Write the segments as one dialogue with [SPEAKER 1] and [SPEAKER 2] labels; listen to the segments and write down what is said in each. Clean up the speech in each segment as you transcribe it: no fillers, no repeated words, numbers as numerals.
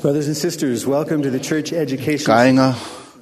[SPEAKER 1] Brothers and sisters, welcome to the church education.
[SPEAKER 2] Kainga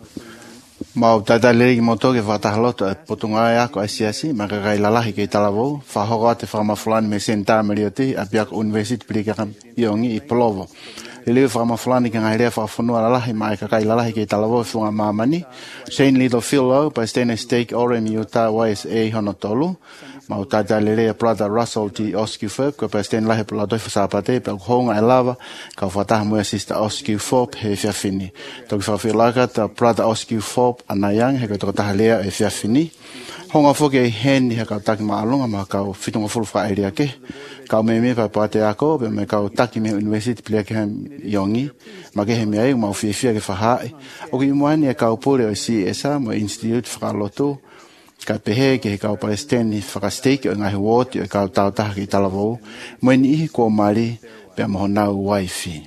[SPEAKER 2] mau tadalegi motoge vatahaloto potunga ya ko asiasi makagai lalahi ke talavo fahogote fama fulani me senta melioti apiak university plikam yongi iplovo ile fama fulani kan haile fa funua lalahi mai kakai lalahi ke talavo funga mamani Saint Little Philo pa stene stake orem Utah YSA honotolu mau tadalele brother Russell T Oskifop ko pa stene lahi plado fasapate pa honga elava ka fatah mo sister Oskifop he fiafini to fa filaka ta brother Oskifop anayang he ko tahalea e fiafini honga foke hen he ka tak maalonga ma ka fitunga fulfa area ke ka me pa pate ako be me ka tak me university plek hem yongi ma ke hem ai ma fifia ke fa ha o ki moani ka pole o si esa mo institute fra loto ka pehe ke ka palestini fra stake nga he wot ka ta ki talavo mo ni ko mali pe mo na wifi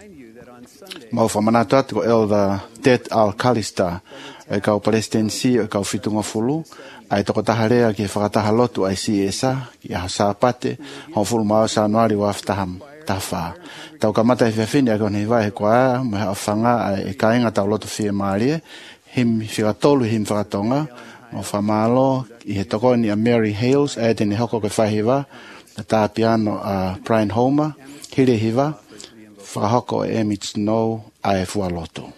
[SPEAKER 2] mau famanato ko elda Ted Al-Kalista ka palestinsi ka fitunga fulu ai to taharea ke fakatahalotu ai si esa ya sapate ho fulu ma sa noari wa ftaham tafa tau kamata e fini ko ni vai kwa ma afanga e kainga tau lotu fi mali him firatolu him faratonga o famalo I he toko ni a Mary Hales e te ni hoko ke fahiva ta piano a Brian Homer hile hiva fahoko e Emmett Snow ai fualoto.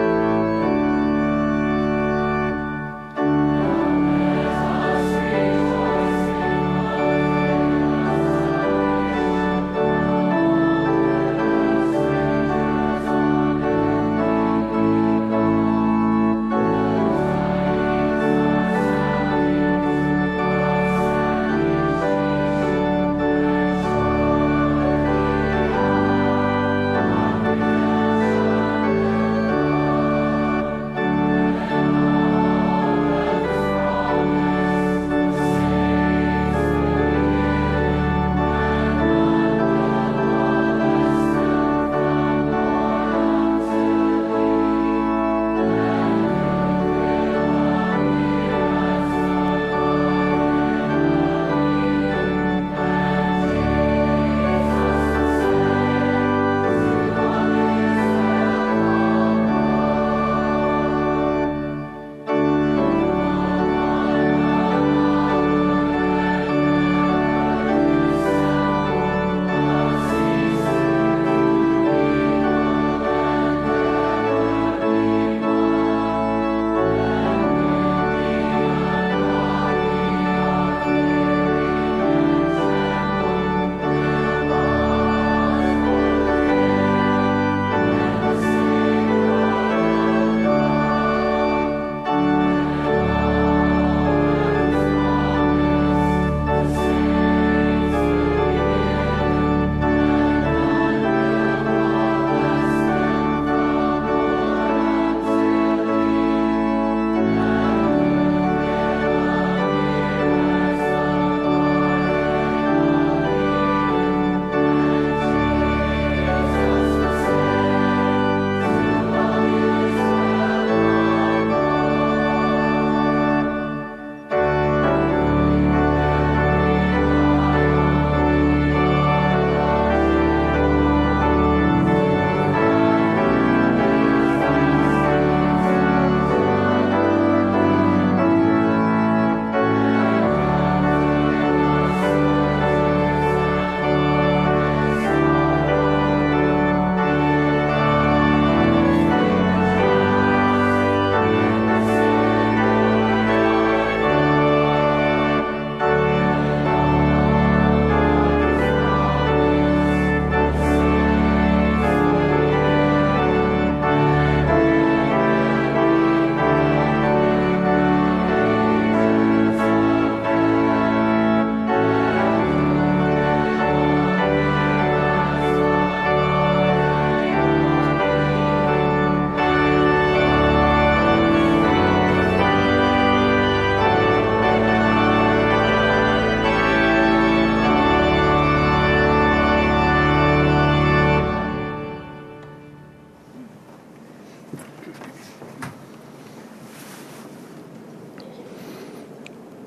[SPEAKER 3] Amen.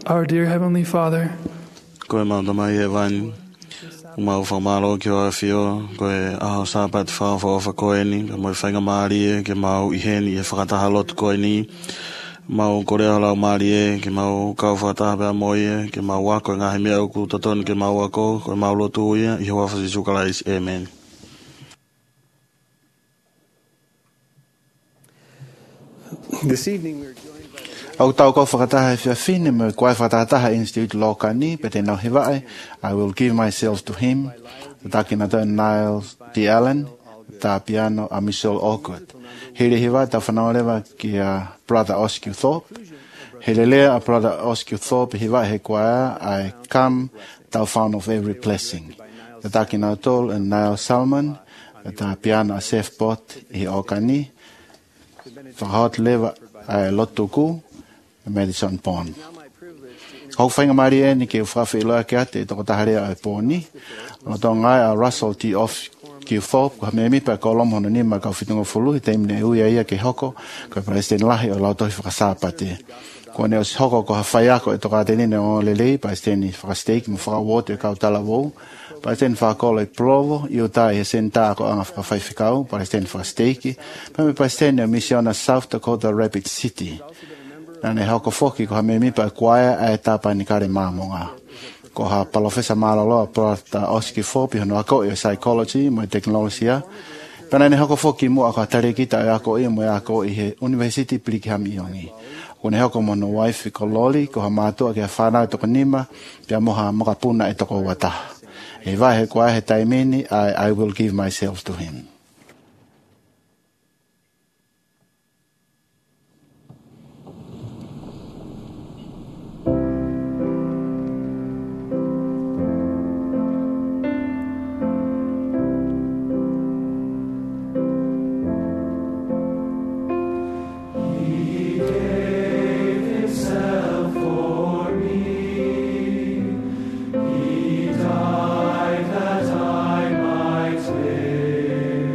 [SPEAKER 3] Our dear Heavenly Father,
[SPEAKER 4] Koe mau tamai e wani. Mau whamalo ki o awhio. Koe aho sāpat whawha koe ni. Ka moi whainga maari e. Ke mau iheni e whakataha lotu koe ni. Mau korea lau maari e. Ke mau kau whakataha pia moi e. Ke mau wako e ngahi mea uku tatoni ke mau wako. Koe mau lotu uia. I hoa whasi sukalais. Amen.
[SPEAKER 1] This evening we are joined
[SPEAKER 2] Au tau ko whakataha e whiawhine me koe whakataha Institute Lokani, but e nau hewae, I will give myself to him. Takina tau Niles D. Allen, ta piano a Michelle Awkward. Here hewa ta whanaurewa ki a Brother Oscar Thorpe. Here lea a Brother Oscar Thorpe hewa he koe I come tau found of every blessing. Takina tau and Niles Salmon, ta piano a Seth Bott he Okani. Whakahat lewa a Lotuku, Madison Pond. Hau whainga maari e ni ke whawhi loa ke ate toko taharea e pōni. O tō ngai a Russell T. Off ki Thorpe, ko me mipa ka olom hono ni ma ka whitunga whulu, te imne uia ia ke hoko, ko e President Lahi o lau tohi whakasāpate. Ko ne o si hoko ko hawhai ako e toka te nene o lelei, President i whakasteiki mo whakawote e kautala wou. President whakakolo e Provo, i o tai e senta ko anga whakawhai whikau, President whakasteiki. Pame President o Missiona South Dakota Rapid City. Nane hauko foki ko ha me mipa kuaia e tapa ni kare māmonga. Ko ha palofesa malaloa Prata Oski Thorpe hono ako i psychology mo teknologia. Pena ne hauko foki mo ako tare kita e ako i mo ako i he University Plikham Iongi. Ko ne hauko mono wife ko loli ko ha mātua ke whanau toko nima pia moha mokapuna e toko wata. E vai he kuaia he taimeni, I will give myself to him.
[SPEAKER 5] He died that I might live.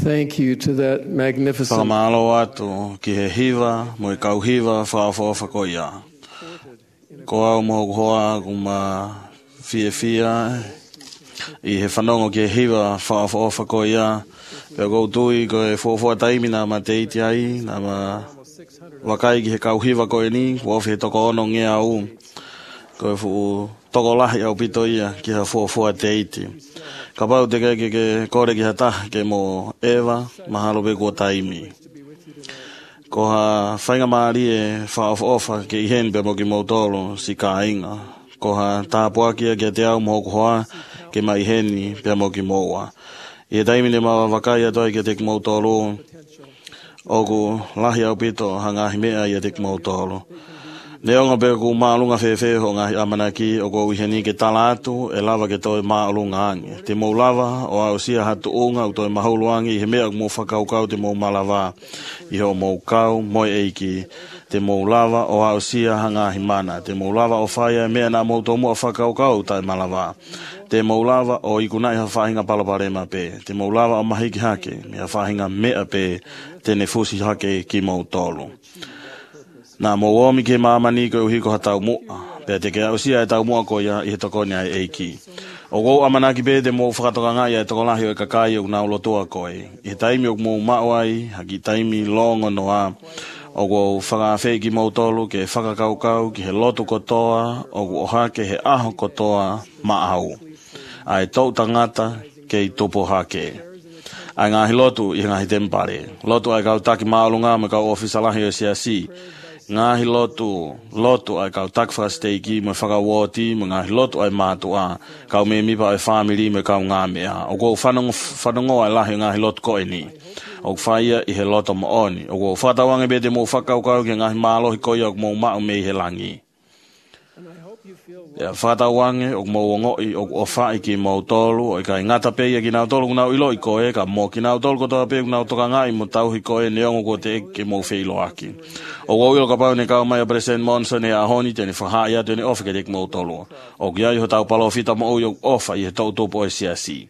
[SPEAKER 1] thank you to that magnificent
[SPEAKER 4] Whakamalo atu ki he hiva, mo I kau hiva whaafo ko ia. Ko au mo hoa kuma fia I he whanongo ki he hiva whaafo ko ia. Pea kou tui ko e fōfua taimi nā ma te iti ai, nā ma wakai ki he kau hiva ko e ni, wofi he toko ono ngea au. Ko e fu toko lahi au pito ia ki he fōfua te iti. Ka pau te ke kore ki hata ke mo Eva, mahalo pe kua taimi. Ko ha whainga maari e whaofa ke ihen pe mo ki mautolo si ka inga. Ko ha tāpua kia ke te au mo hoa ke mai heni pe mo ki moua. I taimi le mawa wakai atoa ke te ki mautolo. Oku lahi au pito hangahi mea i te ki mautolo. Leonga pe ku maalunga whewhe ho ngahi amanaki o ko uheni ke talatu e lava ke toi maalunga ange. Te mou lava o au sia hatu unga o toi mahauluangi I he mea mo whakaukau te mou malava I ho mou kau moi eiki. Te mou lava o au sia hangahi mana. Te mou lava o whaia mea na mou tomu o whakaukau tai malava. Te mou lava o ikunai ha whahinga palaparema pe. Te mou lava o mahiki hake mea whahinga mea pe te ne fusi hake ki mou tolu. Nā mō omi ke māmani ko uhi ko hatau mua. Pea te ke au sia e tau mua ko ia I he toko nia e eiki. O kou amanaki pe te mō whakatoka ngā ia e toko lahi o e kakai o nā ulotoa koe. I he taimi o mō mauai, haki taimi longo noa. O kou whakawhi ki mō tolu ke whakakaukau ki he lotu kotoa. O kou oha ke he aho kotoa maau. Ai tau tangata ke I topo hake. Ai ngāhi lotu I ngāhi tempare. Lotu ai kau taki maulunga me kau ofisa lahi o siasi. Ngahi lotu ai kau takwha steiki me whakawoti, me ngahi lotu ai mātua, kau me mipa ai whamiri me kau ngā mea. O kou whanongo ai lahi ngahi lotu koe ni. O whaia I he loto maoni. O kou whatawange be te mō whakaukau ke ngahi mālohi koe o mō mau me I he langi. Ia whatawange o mō ngoi o whai ki mō tolu, o kai ngata peia ki nau tolu kunau ilo I koe, ka mō ki nau tolu kotoa pe kunau toka ngai mo tauhi koe neongo ko te eke mō whilo aki. O ilo ka pau ne kau mai a President Monson e ahoni tene whahaia tene ofa ke te mō tolu. O kia I ho tau palo fita mo ui o ofa I he tau topo e siasi.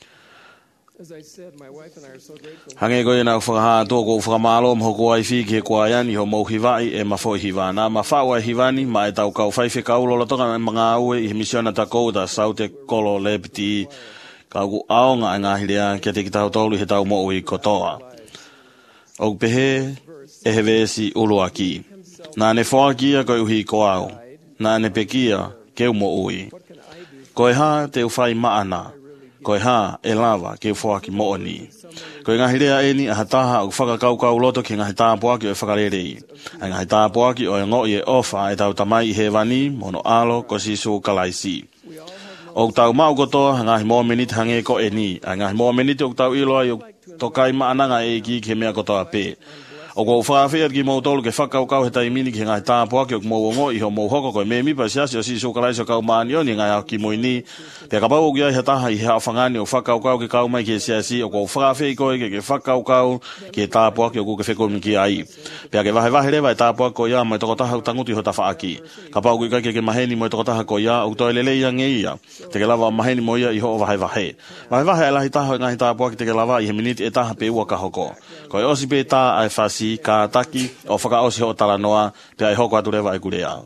[SPEAKER 4] Hange koe nau whakaha tō ko whakamalo mhoko ai whi ki he kuaiani ho mou hiwai e mawhoi hiwa. Nā mawhau ai hiwani ma e tau kau whaiwhi kaulo la toka mga aue I he misiona ta kouta sau te kolo lepiti kau ku aonga ai ngahirea kia te ki tau tolu he tau mo ui kotoa. O pehe e he vesi ulu aki. Nā ne whakia koe uhi ko au. Nā ne pekia keu mo ui. Koe ha te uwhai maana. Koe ha e lava ke whaki mooni. Koe ngahi rea e ni a hataha o whakakaukau loto ki ngahi tāpuaki o e whakarerei. A ngahi tāpuaki o e ngoi e ofa e tau tamai I he wani, mono alo, ko sisu kalaisi. O tau mau kotoa, ngahi mō meniti hange ko e ni. A ngahi mō meniti o tau iloa I o tokai maananga e ki ke mea kotoa pe. O ko whaafea ki mō tolu ke whakaukau he taimini ki ngai tāpuaki o mō ongo I ho mō hoko koe me mipa siasi o sisu kalaisi o kau maani o ni ngai au ki moini. Pea ka pau o kia he taha I he awhangani o whakaukau ke kau mai ki siasi o ko whaafea koe ke whakaukau ke tāpuaki o kuke whekomi ki ai. Pea ke wahe rewa e tāpuaki ko ia mai toko taha tanguti ho tawhaaki. Ka pau kui kai ke maheni mai toko taha ko ia o toi lelei ange ia. Te ke lava maheni mo ia I ho o wahe. Wahe e lahi taha ngai tāpuaki te ke lava I he miniti e taha pe ua ka hoko. Ko e osi pe tā ai whasi ka taki o whakaosi ho tala noa pe ai hoko atu rewa e kure au.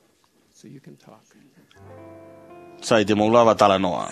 [SPEAKER 4] Sai te maulawa tala noa.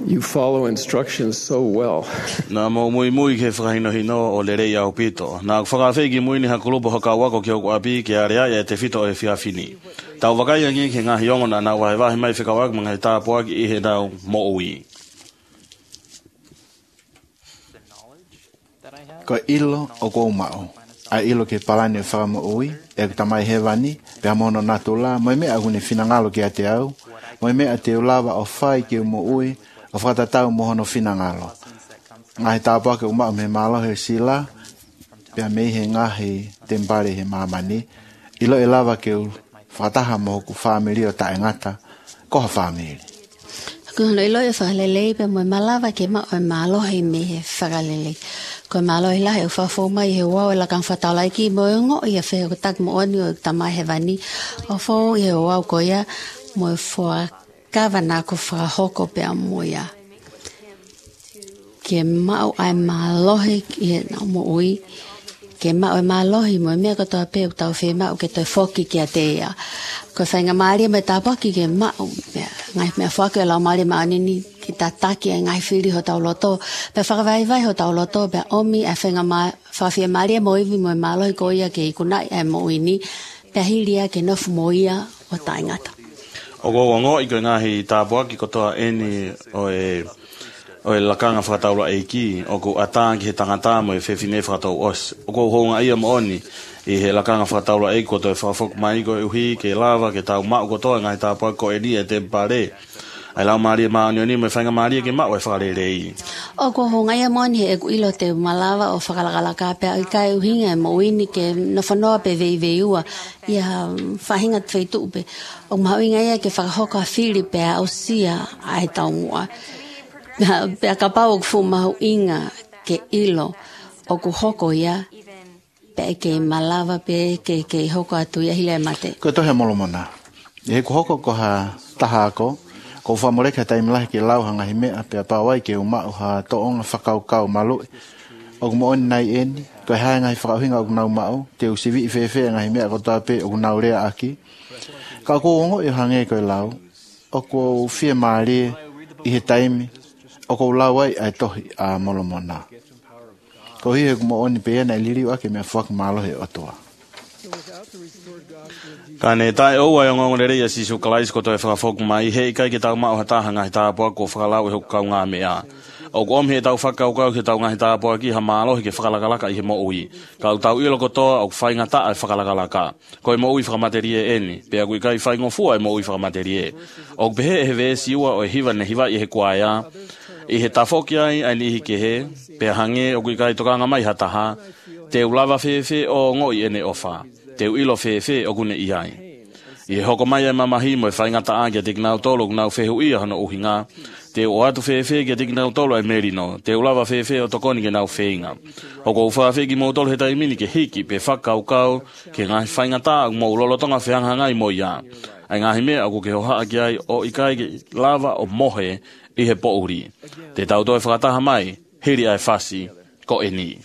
[SPEAKER 1] You follow instructions so well.
[SPEAKER 4] Na mo mui ke whakahino hino o le rei au pito. Na whakawhegi mui ni hakulupo haka wako ki oku api ki area e te whito e whiawhini. Tau wakai angi ke ngahi ongona na wahe wahi mai whikawak mga he tāpuaki i he nau mo ui.
[SPEAKER 2] Ko ilo o kou mao. A ilo ke palani o whakamo ui, e tamai he wani, pe amono natula, moi mea agune whinangalo ki a te au, moi mea te ulawa o whai ki umo ui, o whakatatau mohono whinangalo. Ngahi tāpua ke umau me malo he sila, pe a mei he ngahi tempare he mamani, ilo e lawa ke whakataha moho ku whamiri o tae ngata, koha whamiri.
[SPEAKER 3] Kuhano ilo e whakalelei, pe moi malawa ke ma o malo he me he whakalelei. Ko malo i lahe o whawhau mai he wau e lakang whataulai ki mo e ngo i a whea ko tak mo oni o tamai he wani. O whau i he wau ko ia mo e whua kawana ko whahoko pe a mo ia. Ke mau ai malohi i he na mo ui. Ke mau e malohi mo e mea ko toa pe o tau whee mau ke toi whoki ki a te ia. Ko whainga maari me tāpaki ke mau. Ngai mea whake o lau maari maanini ki tā taki e ngai whiri ho tau loto. Pe whakawaiwai ho tau loto, pe omi e whainga whawhia maari e mo iwi mo e malohi ko ia ke ikunai e mo uini. Pe hiria ke nofu mo ia o taingata.
[SPEAKER 4] O go i ko ngahi tāpuaki ko toa eni o e lakanga whakataula e ki, o ko atāngi he tangata mo e whewhine whakatau os. O ko hounga ia mo oni, i he lakanga whakataula e ko to e whawhok mai ko e uhi, ke lava, ke tau mau ko toa ngahi tāpuaki ko e ni e te pare. Ai lau maari e maani o ni mo e whainga maari e ke mau e whakarerei.
[SPEAKER 3] O ko hounga ia mo oni he e ilo te malawa o whakalakalaka pe i kai uhinga e mo uini ke na whanoa pe veiua. Ia whahinga te whaitu pe. O mahawinga ia ke whakahoka whiri pe a osia ai tau mua. Pe a kapau o kufu mahu inga ke ilo o ku hoko ia pe ke malawa pe ke hoko atu ia hile mate.
[SPEAKER 2] Ko tohe molomona. E ku hoko ko ha taha ako, ko whamoreka taimlahi ke lau hanga himea pe a pawai ke umau ha toonga whakaukau malu. O ku mooni nai eni, ko hae ngai whakauhinga o ku nau mau, te usivi i whewhea ngai himea ko toa pe o ku nau rea aki. Ka ko ongo i hange ko lau, o ku whia maari i he taimi, o ko lawai ai tohi a molomona. Ko hi he kumo oni peena i liriu ake mea whak malohe otoa.
[SPEAKER 4] Ka ne tae oua e ngongore reia si sukalais ko toi whakafoku mai, he ikai ke tau mao hataha ngahi tāpua ko whakalau e hoku kau ngā mea. O ko om he tau whakaukau ke tau ngahi tāpua ki ha malohe ke whakalakalaka i he mo ui. Kau tau ilo ko toa au whainga taa e whakalakalaka. Ko e mo ui whakamaterie eni, pe aku ikai whaingo fua e mo ui whakamaterie. O pehe e he vesi ua o e hiva ne hiva i he kuaia, i he tafoki ai ni hi ke he, pe hange o kui kai tokanga mai hataha, te ulawa whewhe o ngoi ene ofa, te ilo whewhe o kune i ai. I he hoko mai ai mamahi mo e whaingata a kia te kinau tolo kunau whehu ia hano uhinga, te o atu whewhe kia te kinau tolo ai merino, te ulawa whewhe o tokoni ke nau wheinga. Hoko uwhawhi ki mo tolo he taimini ke hiki pe whakaukau ke ngahi whaingata mo ulolotonga wheanghangai mo ia. Ai ngahi mea aku ke hoha ki ai o ikai ke lava o mohe i he pouri. Te tau toi whakataha mai, hiri ai whasi, ko e ni.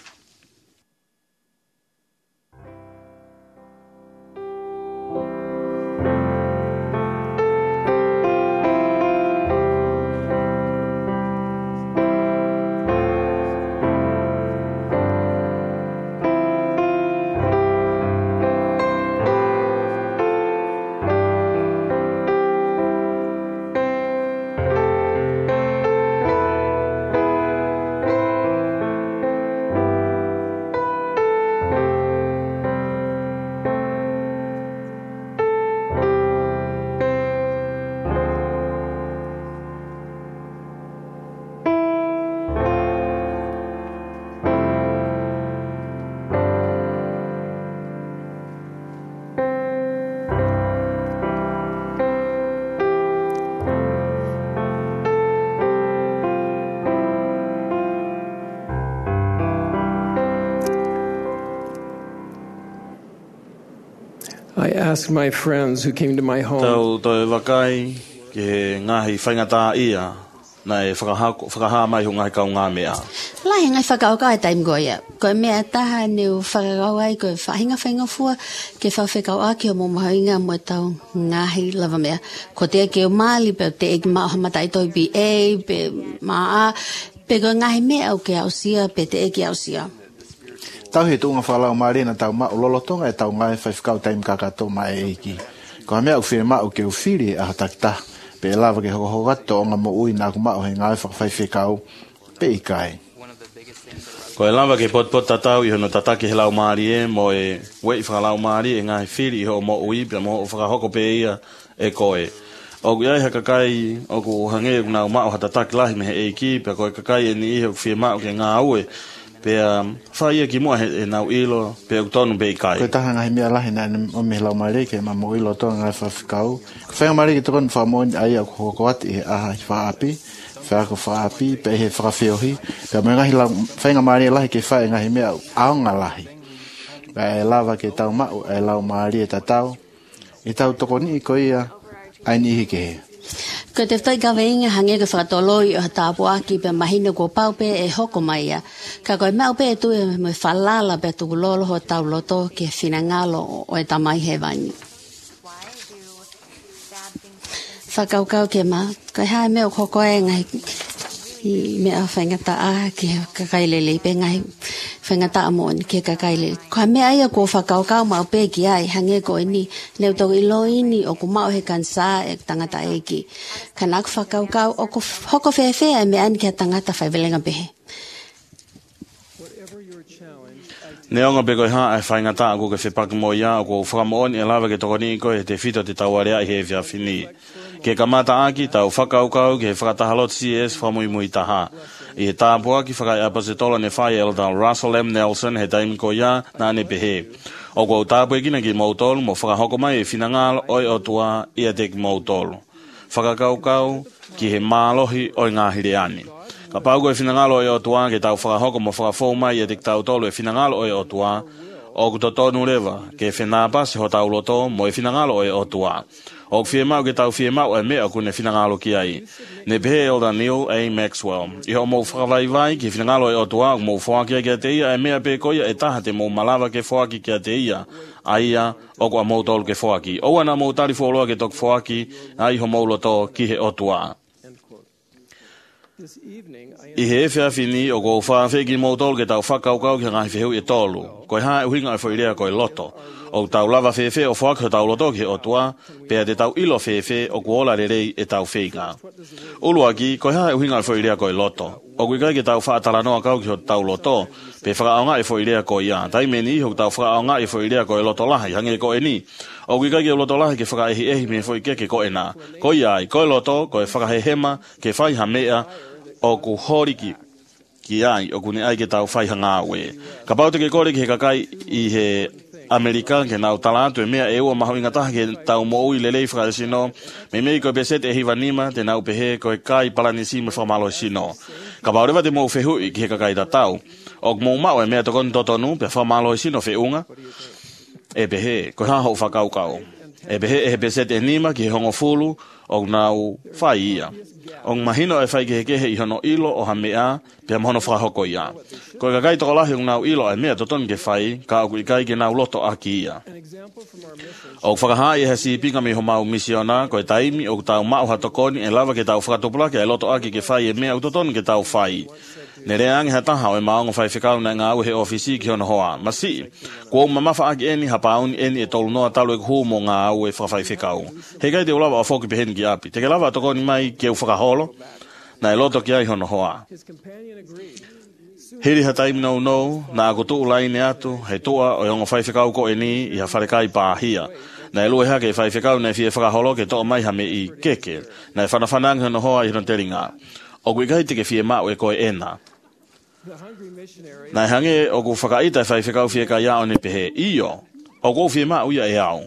[SPEAKER 1] I asked my friends who came to my home.
[SPEAKER 4] Tau toi wakai ke ngahi whaingata ia na e whakaha mai hunga he kau ngā mea.
[SPEAKER 3] Lai ngai whakaukau e taim goia. Koe mea taha neu whakakau ai koe whahinga whaingafua ke whawhekau aki o momahainga mo tau ngahi lava mea. Ko te eke o Mali pe te eke maa hamatai toi BA pe maa pe koe ngahi mea o ke ausia pe te eke ausia.
[SPEAKER 2] Tau he tunga whalau maare na tau maa lolotonga e tau ngai whaiwhikau taim kakato mai eiki. Ko mea u whire maa o ke u whiri a hatakita. Pe lava ke hokohogato o ngā mo ui nā kumao he ngai whakawhaiwhikau pe ikai.
[SPEAKER 4] Ko e lava ke pot tatau i hono tataki he lau maari e mo e wei whakalau maari e ngai whiri i ho mo ui pia mo o whakahoko pe ia e koe. O ku iai hakakai o ku hange o nā umao hatataki lahi me he eiki pia koe kakai e ni ihe o whire maa o ke ngā aue pia whaia ki mua e nau ilo pia utonu pe ikai.
[SPEAKER 2] Koe taha ngahi mea lahi nā o me lau maari ke ma mo ilo toa ngai whawhikau. Whainga maari ke tokon whamoni ai au kuhokoati e aha i whaapi. Whaako whaapi, pe he whakawhiohi. Pea mai ngahi lau, whainga maari lahi ke whae ngahi mea aonga lahi. Pea e lava ke tau mau, e lau maari e tatau. I tau tokoni i koia, aini ihi ke he.
[SPEAKER 3] Ko te whai kawe inga hange ka whakatoloi o tāpu aki pe mahina ko pau pe e hoko mai ia. Ka koe mau pe e tu e me whalala pe tuku lolo ho tau loto ke whina ngalo o e tamai he wani. Whakaukau ke ma, kai hae mea o koko e ngai i mea whaingata a ke kakailele, pe ngai whaingata a mooni ke kakailele. Kai mea ia ko whakaukau ma o pe ki ai, hange ko e ni, leo tau ilo ini o ku mao he kansa e tangata e ki. Kanak whakaukau o ku hoko whewhea e mea ni ke tangata whaiwelenga pehe.
[SPEAKER 4] Ne onga pe koe haa e whaingata a ko ke whepaki mo ia o ko whakamooni e lawa ke tokoni i koe te whito te tauarea i he whia whini. Ke kamata aki tau whakaukau ke whakatahalot CS whamui mui taha. I he tāpua ki whakai apasetola ne whai elda Russell M. Nelson he taimi ko ia nā ne pehe. O ko tāpua kina ki mautolu mo whakahoko mai e whinangalo oi o tua ia te ki mautolu. Whakakaukau ki he mālohi oi ngā hireani. Ka pau koe whinangalo oi o tua ke tau whakahoko mo whakafou mai ia te ki tau tolu e whinangalo oi o tua. O ku totonu rewa ke whenapa se ho tau loto mo e whinangalo oi o tua. O whie mau ke tau whie mau e mea ku ne whinangalo ki ai. Ne pehe elda Neil A. Maxwell. I ho mou whakawai ki whinangalo e o tua mou whakia ki a te ia e mea pe koia e taha te mou malawa ke whaki ki a te ia. A ia o kua mou tolu ke whaki. O ana mou tari wholoa ke tok whaki a i ho mou loto ki he o tua. I he ewhia whini o ko whawhi ki mou tolu ke tau whakaukau ki ngahi whihu e tolu. Koe hae uhinga e whoirea koe loto. O tau lava whewhe o whaka tau loto ki o tua, pea te tau ilo whewhe o kuola rerei e tau whenga. Uluaki, koe hae uhinga e whoirea koe loto. O kui kai ke tau whaataranoa kau ki o tau loto, pe whakaonga e whoirea koe ia. Taimeni ho tau whakaonga e whoirea koe loto lahi, hange koe ni. O kui kai ke loto lahi ke whakaehi ehi me whoike ke koe nā. Koe ai, koe loto, koe whakahehema, ke whaiha mea, o ku horiki ki ai, o kune ai ke tau whaiha ngāwe. Ka pau te ke kore ki he kakai i he Amerika ke nau talatu e mea e ua maho ingataha ke tau mo ui lelei whakare sino, me mei koe peset e hiwa nima te nau pehe koe kai palanisi me whamalo sino. Ka pau rewa te mou whehui ki he kakai ta tau, o mou mau e mea tokon totonu pe whamalo sino whiunga, e pehe, koe haho whakaukau. E pehe e he peset e nima ki he hongo fulu, o nau whai ia. O mahino e whai ke kehe i hono ilo o hamea, pia mohono whahoko ia. Koe kakai toko lahi o nau ilo e mea toton ke whai, ka aku i kai ke nau loto aki ia. O whakahai e hasi pinga mi ho mau misiona, koe taimi o tau mau hatokoni e lava ke tau whakatopulake e loto aki ke whai e mea utoton ke tau whai. Ne reangi hataha o e maongo whai whikau na ngā au he ofisi ki hono hoa. Masi, kua mamafa aki eni hapauni eni e tolu noa talo e kuhu mo ngā au e whai whikau. He kai te ulawa o whoki peheni ki api. Te ke lava tokoni mai ke u whakaholo, na e loto ki ai hono hoa. Hiri ha taimi nou nou, na ako tuu laine atu, he tua o yongo whai whikau ko eni i ha wharekai pāhia. Na e lue hake e whai whikau na e fie whakaholo ke toa mai ha me i keke, na e whanawhanang hono hoa i hono teringa. O kui kai te ke fie mau e koe ena. Nai hange o ku whakaita e whai whikau fie ka iao ne pehe iyo, o kou fie mau ia e au.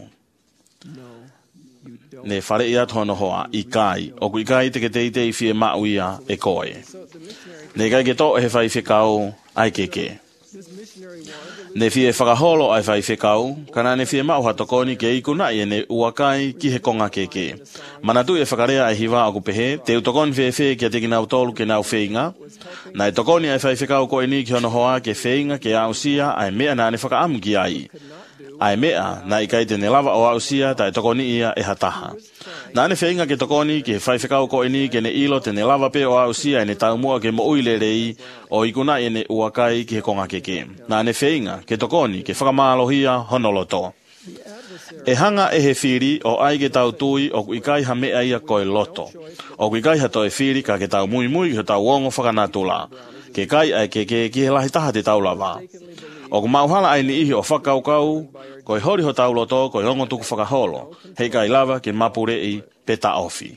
[SPEAKER 4] Ne whare ia tono hoa i kai, o ku i kai te ke teitei fie mau ia e koe. Ne kai ke to e he whai whikau ai keke. Ne fie whakaholo ai whai whekau, kana ne fie mau hatokoni ke ikuna i ne uakai ki he konga keke. Manatu e whakarea ai hiwa aku pehe, te utokoni whewhe kia teki nau tolu ke nau wheinga. Na e tokoni ai whai whekau ko ni ki hono hoa ke wheinga ke ausia ai mea na ne whakaamu ki ai. Ai mea na ikai te ne lava o ausia ta e tokoni ia e hataha. Na ne wheinga ke tokoni ke whai whekau ko ni ke ne ilo te ne lava pe o ausia e ne taumua ke mo uile rei o ikuna i ne uakai ki he konga keke. Na ne wheinga ke tokoni ke whakamalohia honoloto. E hanga e he whiri o ai ke tau tui o kuikai ha mea ia koe loto. O kuikai ha toi whiri ka ke tau mui mui ke tau wongo whakanatula. Ke kai ai ke ki he lahi taha te tau lava. O ku mauhala ai ni ihi o whakaukau, koe hori ho tau loto, koe hongo tuku whakaholo. Hei kai lava ke mapurei peta ofi.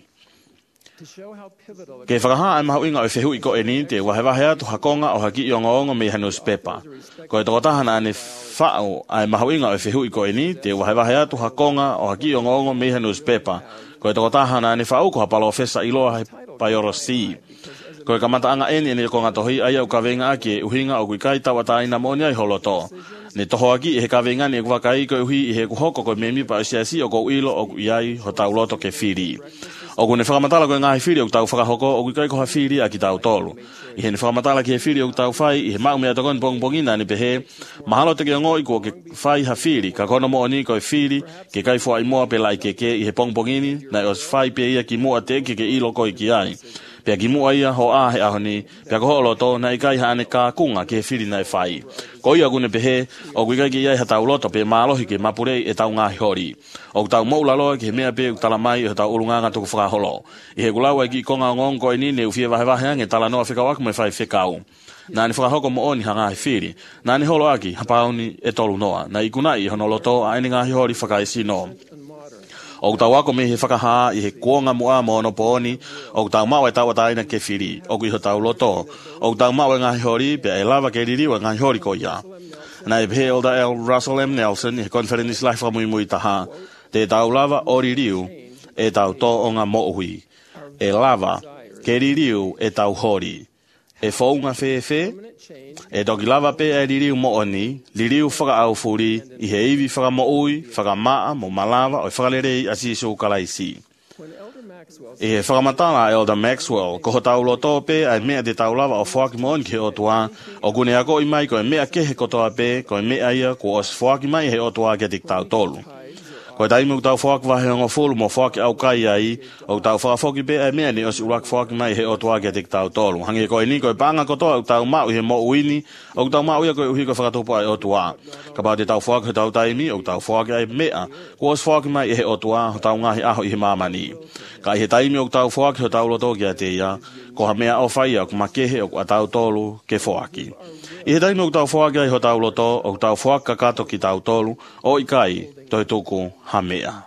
[SPEAKER 4] Ke whakaha ai mahu inga o whehui ko eni te wahewahe atu hakonga o haki i ongo me hanus pepa. Koe tokotahana ane whao ai mahu inga o whehui ko eni te wahewahe atu hakonga o haki i ongo me hanus pepa. Koe tokotahana ane whao ko hapalo fesa iloa hai paiorosi. Koe kamata anga eni ko ngatohi ai au kawenga ake uhinga o kuikai tawataina moni ai holoto. Ne toho aki he kawenga ni kuwakai koe uhi i he kuhoko koe memi pa usiasi o ko ilo o iai ho tau loto ke whiri. O kune whakamatala koe ngahi whiri o tau whakahoko o kuikai koha whiri a ki tau tolu. I he ne whakamatala ki he whiri o tau whai i he mau mea tokon pongpongina ni pehe. Mahalo te ke ngoi ko ke whai ha whiri ka kono mo oni koe whiri ke kai fua i moa pe lai keke i he pongpongini na os whai pe ia ki mua te ke ilo koe ki ai. Pea ki mua ia ho a he ahoni, pea ko holoto na ikai haane ka kunga ke whiri nai whai. Ko ia kune pehe, o kuikai ki iai ha tau loto pe malohi ke mapurei e tau ngahi hori. O tau moulaloa ki he mea pe talamai e tau urunganga tuku whakaholo. I he kulaua i ki konga ngon ko ini ne ufie wahewahe ange tala noa whikawak me whai whikau. Nā ni whakahoko mo oni ha ngahi whiri. Nā ni holo aki hapauni e tolu noa. Na ikunai hono loto a eni ngahi hori whakaisi no. O tau wako me he whakaha i he kuonga mua mo ono pooni, o tau mau e tau ataina ke whiri, o kui ho tau loto, o tau mau e ngahi hori, pe e lava ke ririwa ngahi hori ko ia. Na e pehe Elder L. Russell M. Nelson, i he conference lai whamui taha, te tau lava o ririu, e tau tō o ngā mo'uhi, e lava ke ririu e tau hori, e whaunga whewhe, e toki lava pe e ririu mo oni, ririu whaka au furi, i he iwi whaka mo ui, whaka maa mo malawa o whakalerei asi isu kalaisi. I he whakamatala Elder Maxwell, ko ho tau loto pe ai mea te tau lava o whaki mo oni ke otua, o kune ako i mai ko e mea kehe kotoa pe, ko e mea ia ko os whaki mai he otua ke tik tau tolu. Ko e taimu tau whaki wahe ongo fulu mo whaki au kai ai, o tau whakafoki pe ai mea ni osi urak whaki mai he otua ke tik tau tolu. Hangi ko e ni ko e panga kotoa o tau mau i he mo uini, o tau mau ia ko e uhi ko whakatupu ai otua. Ka pao te tau whaki he tau taimi, o tau whaki ai mea, ko os whaki mai i he otua, ho tau ngahi aho i he mamani. Ka i he taimi o tau whaki ho tau loto kia te ia, ko ha mea o whaia o makehe o tau tolu ke whaki. I he taimi o tau whaki ai ho tau loto, o tau whaki kakato ki tau tolu, o ikai, toi tuku ha mea.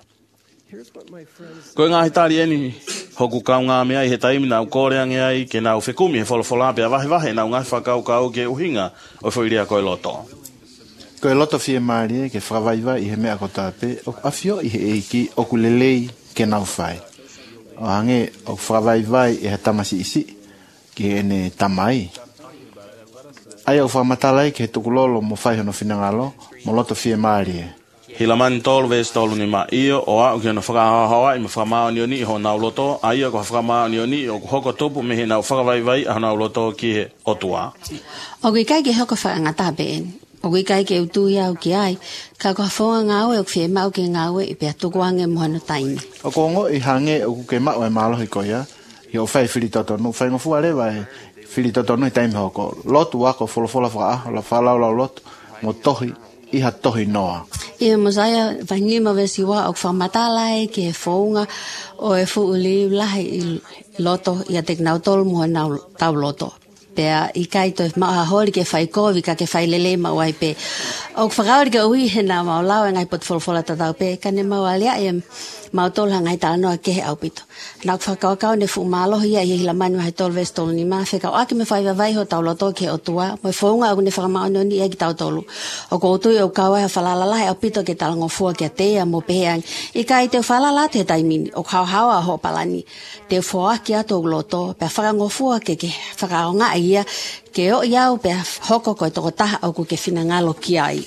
[SPEAKER 4] Koe ngā hitari eni hoku kau ngā mea i he taimi nau kōreange ai ke nau whekumi he wholawhola pia wahe nau ngai whakau kau ke uhinga o whuiria koe loto.
[SPEAKER 2] Koe loto fie maari ke whakawaiwa i he mea ko tāpe, o awhio i he eiki o kulelei ke nau whai. O hange o whakawaiwa i he tamasi isi ki ene tamai. Ai au whamatalai ke he tukulolo mo whai hono whinangalo, mo loto fie maari e.
[SPEAKER 4] Hila mani tolu vesi tolu ni ma iyo o au ki ana whakahawa i ma whakamao ni oni i ho nau loto, a ia ko whakamao ni oni o hoko tupu me he nau whakawaiwai a nau loto ki he otua.
[SPEAKER 3] O kui kai ke hoko whakangata ben, o kui kai ke utu ia o ki ai, ka ko hawhonga ngawe o kwhie mau ke ngawe i pia tukuange mohana taime.
[SPEAKER 2] O kongo i hange o kuke mau e malohi ko ia, i o whai whiritotonu, whai ngofua rewa e whiritotonu i taime hoko. Lotu wako wholofola whaka la whalaulau lotu, mo tohi, iha tohi noa.
[SPEAKER 3] Ia mosaya whainima vesi wa o whamatalai ke he whaunga o e fuuli lahi i loto i a tek nau tolu mua nau tau loto. Pea i kai toi maha hori ke whai kovi ka ke whai lele mawai pe. O whakaori ke ui he nā mau lau e ngai pot wholwhola tatau pe kane mau alia e mautol hangai tala ke au pito na whakakau ne fu malo hia i la manu hai tol vestol ni ma feka ake me whai vai ho tau loto ke o tua mo fonga au ne whakamao ni e ki tau tolu o ko tu o kawa whalalala au pito ke tala ngofua ke te mo peang i kai te whalala te taimini o hawa ho palani te foa ki ato loto pe whakangofua ke whakaonga ia ke o iau pe hoko ko toko taha au ku ke finangalo ki ai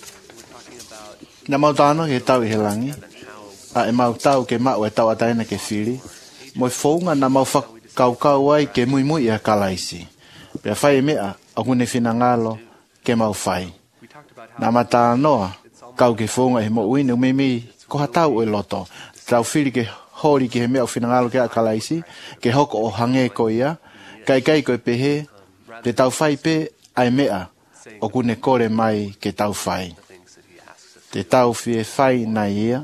[SPEAKER 2] na mautano ke tau i helangi a e mau tau ke mau e tau ataina ke whiri mo founga na mau whakau ai ke mui a kalaisi pe whai mea a hune finangalo ke mau whai na matanoa kau ke founga he mo uine umimi ko hatau e loto tau whiri ke hori ke he mea o finangalo ke a kalaisi ke hoko o hange ko ia kai ko e pehe te tau whai pe ai mea o kune kore mai ke tau whai te tau fie whai na ia.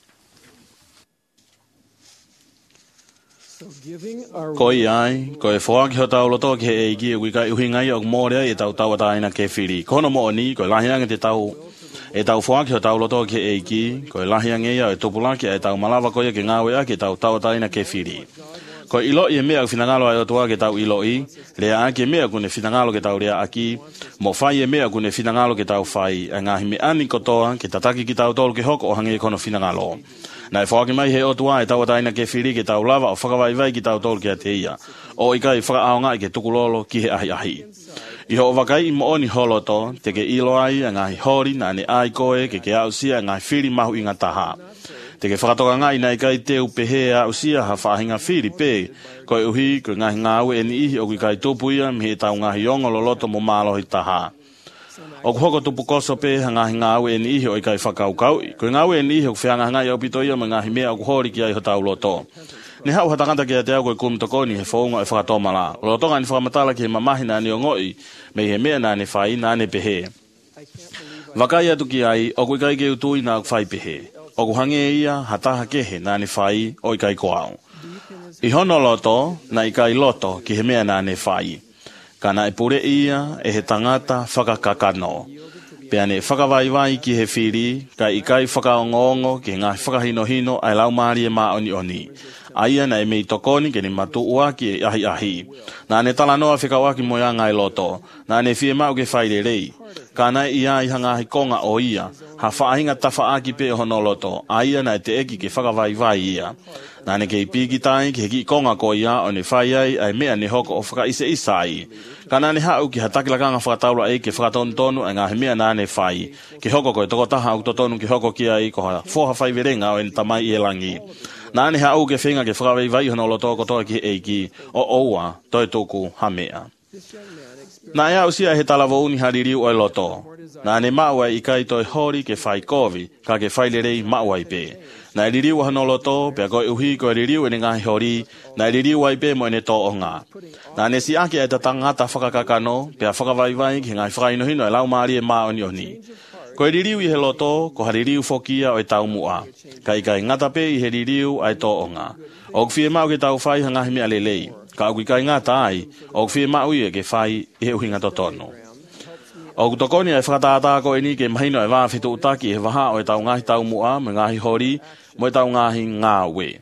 [SPEAKER 4] Ko i ai, ko e whoa ki ho tau loto ki he eiki e wika uhingai o mōrea e tau tau ataina ke whiri. Kono mo ni, ko e lahianga te tau e tau whoa ki ho tau loto ki he eiki, ko e lahianga ia e tupulaki e tau malawa ko ia ke ngāwea ki tau tau ataina ke whiri. Ko ilo i e mea finangalo ai o tua ke tau ilo i, lea ake mea kune finangalo ke tau rea aki, mo whai e mea kune finangalo ke tau whai, a ngahi me ani kotoa ke tataki ki tau tolu ke hoko o hangi kono finangalo. Na e whaki mai he o tua e tau ataina ke whiri ke tau lava o whakawai ki tau tolu ke a te ia, o ika i whakaaonga i ke tukulolo ki he ahi. I ho wakai i mo oni holoto, te ke ilo ai a ngahi hori na ne ai koe ke ausia a ngahi whiri mahu i ngataha. Te ke whakatoka ngai nei kai te upehe a usia ha whahinga whiri pe, ko e uhi ko ngahi ngāwe e ni ihi o ki kai tupuia mi he tau ngahi ongo loloto mo mālohi taha. O hoko tupu koso pe ha ngahi ngāwe e ni ihi o i kai whakaukau, ko ngāwe e ni ihi o whianga ngai au pitoia ma ngahi mea o kuhori ki ai ho tau loto. Ni hau hatakanta ki a te au koe kumtokoni he whaunga e whakatomala. O lotonga ni whakamatala ki he mamahi na ni o ngoi, me he mea na ne whai na ne pehe. Wakai atu ki ai, o kui kai ke utui na whai pehe. O kuhange ia hataha kehe na ne whai o i kai koau. I hono loto na i kai loto ki he mea na ne whai. Kana e pure ia e he tangata whakakakano. Pea ne whakawaiwai ki he whiri, kai i kai whakaongongo ki ngā whakahino ai laumari e maa oni. Aia na e mei tokoni ke ni matu ua ki e ahi. Na ne tala noa whikawaki mo ia ngai loto. Na ne fie mau ke whaire rei. Kana ia i hanga hikonga o ia. Ha whaahinga tawhaaki pe hono loto. Aia na e te eki ke whakawaiwai ia. Na ne ke i piki tai ke ki konga ko ia o ne whai ai mea ne hoko o whakaise isai. Kana ne hau ki hatakilakanga whakataula e ke whakatontonu e ngā he mea na ne whai. Ke hoko ko e toko taha au totonu ki hoko ki ai ko ha whoha whaiverenga o en tamai i e langi. Na ne hau ke whenga ke whakawaiwai hono loto kotoa ki eiki o oua toi tuku hamea. Na ea usia he talawo uni haririu o loto. Na ne maua i kai toi hori ke whai kovi ka ke whailerei maua i pe. Na ririu hono loto pe koe uhi koe ririu e ngahi hori na ririu ai pe mo ne to o ngā. Na ne si ake e ta tangata whakakakano pe a whakawaiwai ki ngai whakainohino e laumari e maa oni oni. Ko ririu i he loto, ko haririu fokia o e tau mua. Kai ngata pe i he ririu ai to o ngā. O kwhie mau ke tau whai hangahi mea lelei. Ka au kai ngata ai, o kwhie mau i e ke whai i he uhinga totono. O kutokoni e whakataata ko e ni ke mahino e waa whitu utaki e waha o e tau ngahi tau mua, me ngahi hori, mo e tau ngahi ngā we.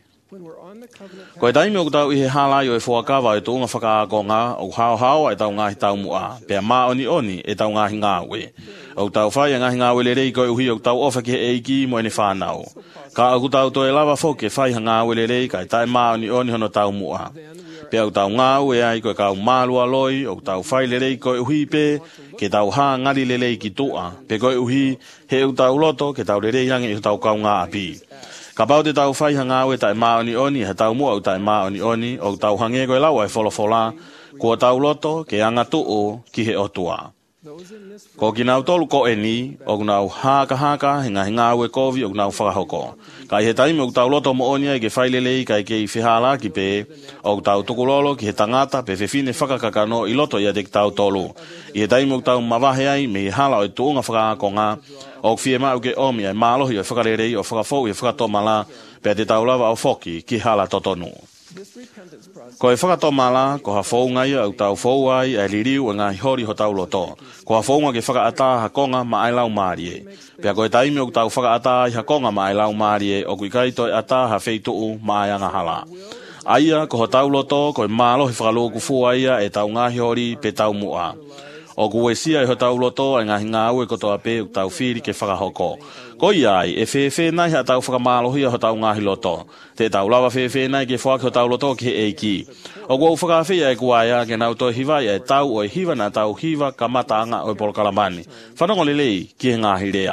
[SPEAKER 4] Ko e taimi o kutau i he halai o e whuakawa e tuunga whakaakonga o hao e tau ngahi tau mua, pea maa oni e tau ngahi ngā we. O tau whai e ngahi ngā we le rei ko e uhi o tau ofa ki he eiki mo e ne whanau. Ka o kutau to e lava whoke whai ngā we le rei ka e tai maa oni hono tau mua. Pea o tau ngā we ai ko e kau mālua loi, o tau whai le rei ko e uhi pe, ke tau hā ngari le rei ki tua, pe ko e uhi he u tau loto ke tau le rei hangi i tau kau ngā api. Ka pau te tau whai hanga we tai maa oni he tau mua o tai maa oni o tau hange ko e lau ai wholofola, kua tau loto ke anga tuu ki he otua. Ko ki nau tolu ko e ni, o nau haka hinga we kovi o nau whakahoko. Kai he taimi o tau loto mo onia i ke whailelei kai ke i whihala ki pe, o tau tukulolo ki he tangata pe whewhine whakakakano i loto ia te tau tolu. I he taimi o tau mawahe ai me i hala o e tuunga whakakonga, o whie mau ke omi ai mālohi o whakarerei o whakafou i whakatomala pe te tau lava o whoki ki hala totonu. Ko e whakatomala, ko ha whaunga ia au tau whaua ai e liriu e ngā hihori ho tau loto. Ko ha whaunga ke whakaata hakonga ma ai lau maari e. Pea koe taimi o tau whakaata i hakonga ma ai lau maari e, o kui kai toi ata ha wheituu ma ai anga hala. Aia, ko ho tau loto, ko e malo he whakaloku fua ia e tau ngā hihori pe tau mua. O kuesia e ho tau loto e ngahi ngā ue kotoa pe u tau whiri ke whakahoko. Ko iai, e whewhe nai ha tau whakamalohi ho tau ngahi loto. Te tau lawa whewhe nai ke whaki ho tau loto ke eiki. O kua whakawhia e kuaia ke nau toi hiwa e tau o e hiwa na tau hiwa ka mataanga o e polokalamani. Whanongo lelei ki he ngahi rea.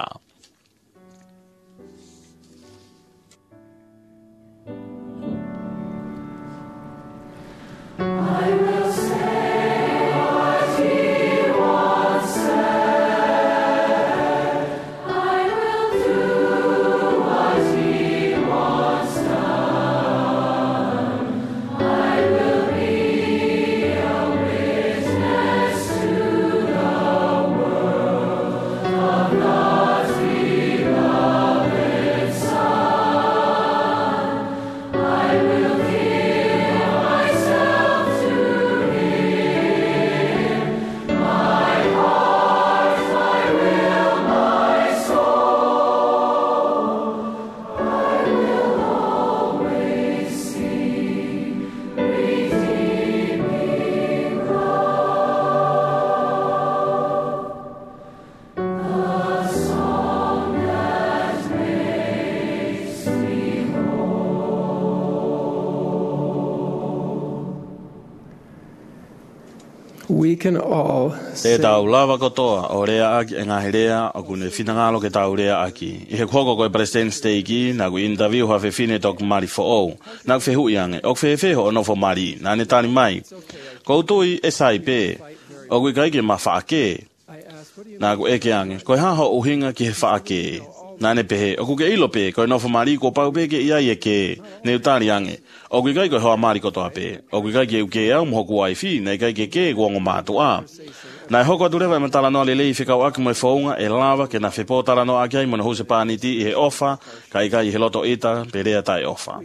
[SPEAKER 1] We can all
[SPEAKER 4] Te tau lava kotoa o rea aki e ngahi rea o kune whinangalo ke tau rea aki. I he koko koe President Steiki na ku interview ha whiwhine tok mari fo ou. Na ku whehu iange, o whewheho o nofo mari, na ne tani mai. Koutui e sai pe, o kui kai ke ma whaake. Na ku eke ange, koe haho uhinga ki he whaake. Na ne pehe, o kuke ilo pe, koe nofo mari ko pau pe ke ia ye ke, ne utari ange. O kui kai koe hoa mari kotoa pe, o kui kai ke uke au mohoku waifi, nei kai ke guongo mātu a. Nai hoko aturewa e matala noa lelei whikau aki mo e whaunga e lava ke na whipotara noa aki ai mo na huse pāniti i he ofa, kai kai i he loto ita pe rea tai ofa.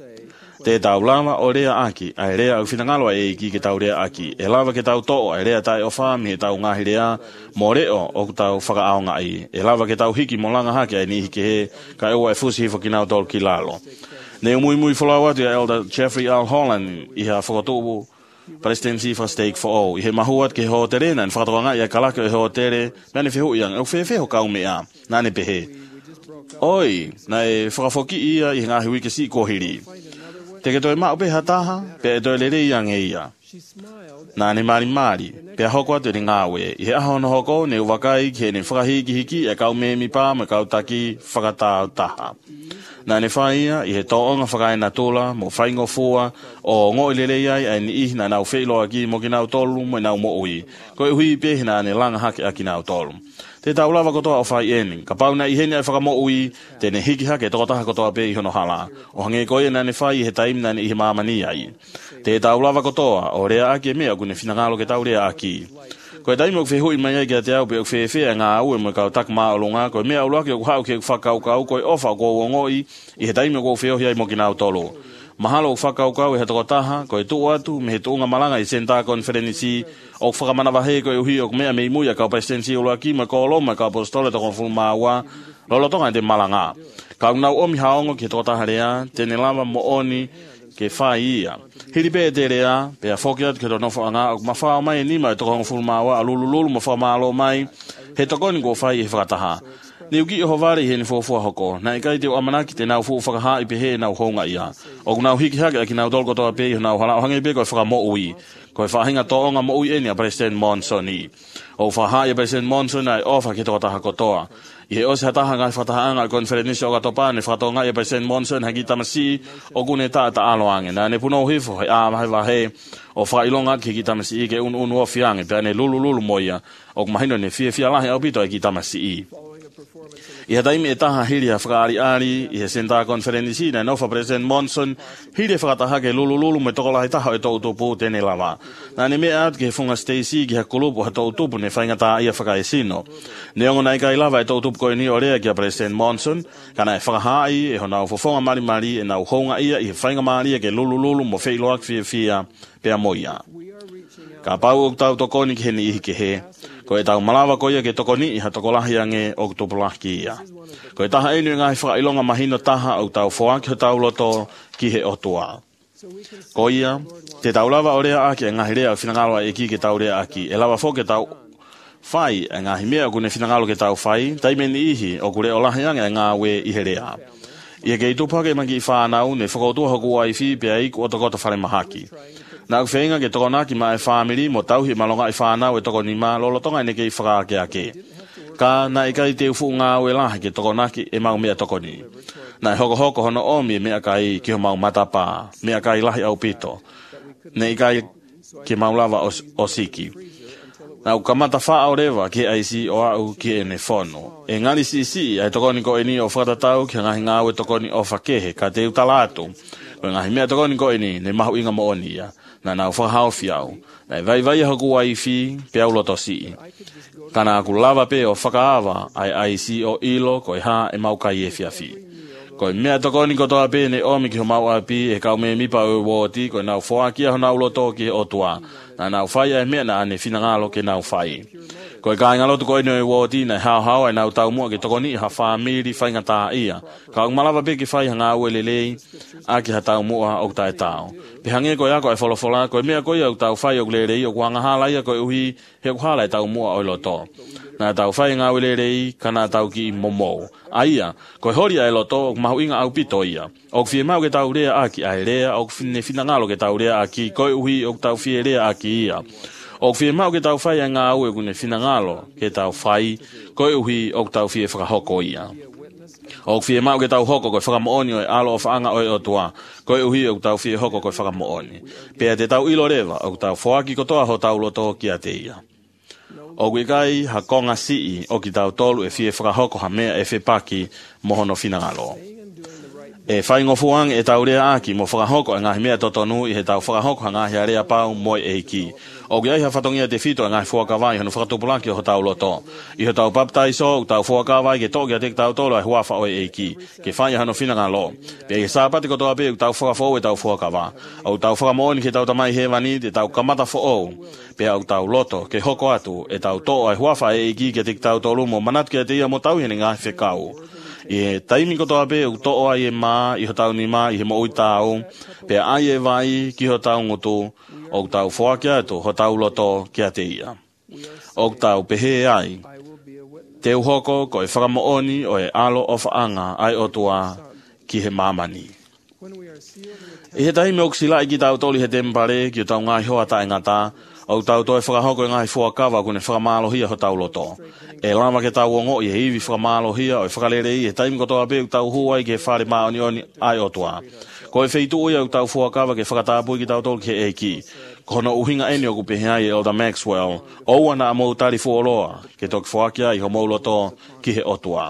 [SPEAKER 4] Te tau lava o rea aki, ai rea au whinangalo e iki ke tau rea aki, e lava ke tau to'o ai rea tai ofa, mi he tau ngahi rea, mo reo o tau whakaaonga ai, e lava ke tau hiki mo langa hake ai ni hiki he, ka ewa e fusi hifo ki nau tolu ki lalo. Ne mui whalau atu a Elder Jeffrey L. Holland i ha whakatubu presidency for stake for all. I he mahuat ke ho tere na whakatoanga i a kalaka e ho tere na ne whehu iang au wheho kau mea na ne pehe. Oi, na e whakafoki ia i ngāhi wike si kohiri. Te ke toi mao pe hataha, pe e toi lere iang e ia. Na ne mari, pe a hoko atu ni ngāwe. I he aho no hoko ne uwakai ke ne whakahiki hiki e kau me mi pā me kau taki whakatau taha. Na ne whaia i he toonga whakae na tula mo whaingo fua o ngoi lelei ai ai ni ihi na nau wheilo aki mo ki nau tolu mo nau mo ui. Ko e hui pehi na ne langa hake aki nau tolu. Te tau lava kotoa o whai eni. Ka pau na i heni ai whakamo ui te ne hiki hake toko taha kotoa pe i hono hala. O hange koe na ne whai i he taimi na ne i he mamani ai. Te tau lava kotoa o rea aki e mea kune whinangalo ke tau rea aki. Ko e taimi o whehui mai ai kia te au pe o whewhea ngā aue mo kau tak maa olunga, ko e mea uluaki o kuhau ke whakaukau, ko e ofa ko uongoi i he taimi o ko wheohi ai mo ki nau tolo. Mahalo o whakaukau e he toko taha, ko e tuu atu me he tuunga malanga i senta konferenisi o whakamanawa he ko e uhi o mea me imuia kau presidensi uluaki mo ko oloma kau apostole toko fulma awa, lolotonga i te malanga. Kau nau omi haongo ki he toko taha rea, tene lava mo oni ke whai ia. Hiri pe te rea, pe a whokiat ke tono whaanga, o ma whao mai ni mai toko fulmawa, a lulululu ma whamalo mai, he tokoni ko whai i whakataha. Ni uki i hovari he ni fōfua hoko, na i kai te o amanaki te nau whakaha i pe he nau honga ia. O nau hiki hake a ki nau dolko toa pe i nau hala o hangi pe koe whaka mo ui. Koe whahinga toonga mo ui eni a President Monson i. O whaha i a President Monson ai ofa ki toa taha kotoa. I he ose hataha ngai whatahaanga konferenisi o katopane whakatonga i a President Monson haki tamasi o gune ta aloange. Na ne puno hifo he a he o whailonga ki ki tamasi i ke unu o fiange pe ane lulu moia o mahino ne fia lahi au pito e ki tamasi i. Ia taimi e taha hiri a whakaari-ari i he senta konferenisi na nofa President Monson hiri e whakataha ke lulu me tokola he taha e tau tupu tene lava. Na ne mea at ke funga Stacey ki ha kulupu ha tau tupu ne whaingata ia whakaesino. Ne ongo nai kai lava e tau tupu koe ni orea ki a President Monson kana e whakahai e hona ufofonga mari e nau honga ia i he whainga mari ke lulu mo whailoak fia pea moia. Ka pau o tau tokoni ki heni ihi ke he. Ko e tau malawa ko ia ke tokoni i ha tokolahi ange o tupulaki ia. Ko e taha enu ngai whakailonga mahino taha au tau whoaki ho tau loto ki he otua. Ko ia, te tau lava o rea aki e ngahi rea o whinangaloa e ki ke tau rea aki. E lawa fo ke tau whai e ngahi mea o kune whinangalo ke tau whai, taimeni ihi o kure o lahi ange e ngā we i he rea. Ia ke i tupake mangi i whanau ne whakautua hoku ai whi pia iku o tokota whare mahaki. Na u whenga ke tokona ki mai whamiri mo tauhi malonga i whanau e tokoni ma lolotonga ine ke i whakaake ake. Ka na i kai te ufu ngā ue lahi ke tokona ki e mau mea tokoni. Na i hoko hono omi mea kai ki ho mau matapa, mea kai lahi au pito. Ne i kai ke mau lava o siki. Na u kamata wha au rewa ke aisi o au ki e ne whono. E ngari si ai tokoni ko e ni o whakatatau ki ngahi ngā ue tokoni o whakehe ka te utalatu. Ko ngahi mea tokoni ko e ni ne mahu inga mo oni ia. Na nau whahao fiau. Na vai haku ai fi pe au loto si. Kana aku lava pe o whakaawa ai si o ilo ko e ha e mau kai e fiafi. Ko e mea tokoni ko toa pe ne omi ki ho mau api e kau me mipa o woti ko e nau whoakia ho nau loto ki o tua. Na nau whai e mea na ane whinangalo ke nau whai. Ko e kai ngalotu ko ino e woti na hao e nau tau mua ke tokoni i ha whamiri whainga tā ia. Ka ang malawa pe ki whai hanga ue lelei a ki ha tau mua o tae tau. Pe hange ko ia ko e wholofola ko e mea ko ia o tau whai o lelei o kuanga hala ia ko e uhi he kuhala e tau mua o loto. Na tau whai ngā ue lelei kana tau ki momo. A ia, ko e horia e loto o mahu inga au pito ia. O kwhie mau ke tau rea aki a rea o kwhine whinangalo ke tau rea aki ko e uhi o tau whie rea aki ia. O whie mau ke tau whai a ngā au e kune whinangalo ke tau whai, ko e uhi o tau whie whakahoko ia. O whie mau ke tau hoko ko e whakamooni o e alo o whaanga o e otua, ko e uhi o tau whie hoko ko e whakamooni. Pea te tau ilo rewa o tau whoaki ko toa ho tau loto ki a te ia. O kai ha konga sii o ki tau tolu e whie whakahoko ha mea e whepaki mohono whinangalo. E whaingofuang e tau rea aki mo whakahoko e ngahi mea totonu i he tau whakahoko ha ngahi a rea pau moi e ki. O ai ha whatongia te whito e ngahi whuakawai honu whakatupulaki o ho tau loto. I ho tau baptaiso o tau whuakawai ke toki a te tau tolo e huafa o e ki. Ke whai hano whinangalo. Pea i sāpati ko toa pe o tau whakafo e tau whuakawa. O tau whakamooni ke tau tamai hewani te tau kamata fo o. Pea o tau loto ke hoko atu e tau to e huafa e ki ke te tau tolu mo manatu ke te ia mo tau hene ngahi whekau. I he taimi ko toa pe o to'o ai e mā i ho tau ni mā i he mo ui tau. Pea ai e vai ki ho tau ngotu o tau whoaki atu ho tau loto ki a te ia. O tau pehe ai. Te uhoko ko e whakamooni o e alo o whaanga ai o tua ki he mamani. I he taimi o ksila i ki tau toli he tempare ki o tau ngai hoa ta e ngata. O tau toi whakahoko e ngai whuakawa kune whakamalohia ho tau loto. E lama ke tau ongo i he iwi whakamalohia o e whakalere i he taimi ko toa pe tau huai ke whare maoni ai o tua. Ko e wheitu ui au tau whuakawa ke whakatapui ki tau tolu ke eiki. Ko hono uhinga eni o kupe hea i Elder Maxwell. O ana a mou tari fuoloa ke toki whuakia i ho mou loto ki he otua.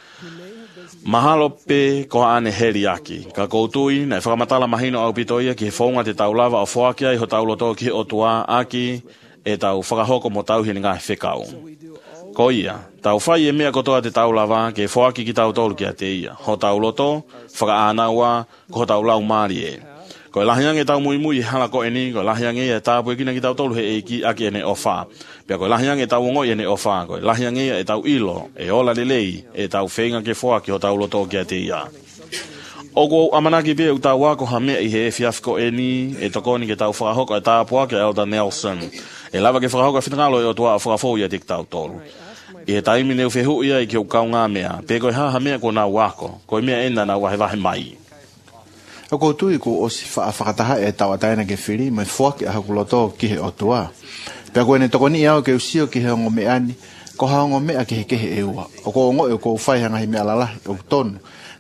[SPEAKER 4] Mahalo pe ko ane heri aki. Ka koutui na e whakamatala mahino au pitoia ki he whaunga te tau lava o whuakia i ho tau loto ki he otua aki e tau whakahoko mo tau hini ngahi whekau. Ko ia, tau whai e mea kotoa te tau lava ke whoaki ki tau tolu ki a te ia. Ho tau loto, whakaanaua, ko ho tau lau maari e. Ko e lahiange tau mui hala ko eni, ko e lahiange e tau pue kina ki tau tolu he eiki aki ene ofa. Pea ko e lahiange tau ongo ene ofa, ko e lahiange e tau ilo, e ola lelei, e tau whenga ke whoaki ho tau loto ki a te ia. O ko amanaki pe u tau wako ha mea i he e fiafko eni, e tokoni ke tau whakahoko e tāpua ke Elder Nelson. E lava ke whakahoko e whitangalo e o tua a whakafou ia tik tau tolu. I he taimi neu whehu ia i ke u kau ngā mea, pe koe haha mea ko nā wako, koe mea ena nā wahe mai.
[SPEAKER 2] O ko tui ko o si whakataha e tau ataina ke whiri, mai whuaki a hakuloto ki he otua. Pea koe ne tokoni iao ke usio ki he ongo meani, ko haongo mea ki he kehe eua. O ko ongo e ko whai hanga hi mea lalahi o tonu.